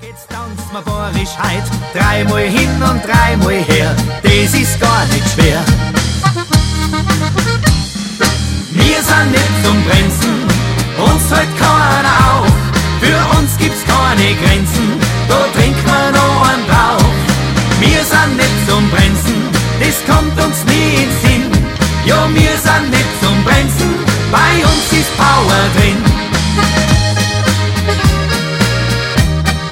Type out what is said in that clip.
Jetzt tanzt man borisch heut, dreimal hin und dreimal her, das ist gar nicht schwer. Wir sind nicht zum Bremsen, uns hält keiner auf, für uns gibt's keine Grenzen, da drin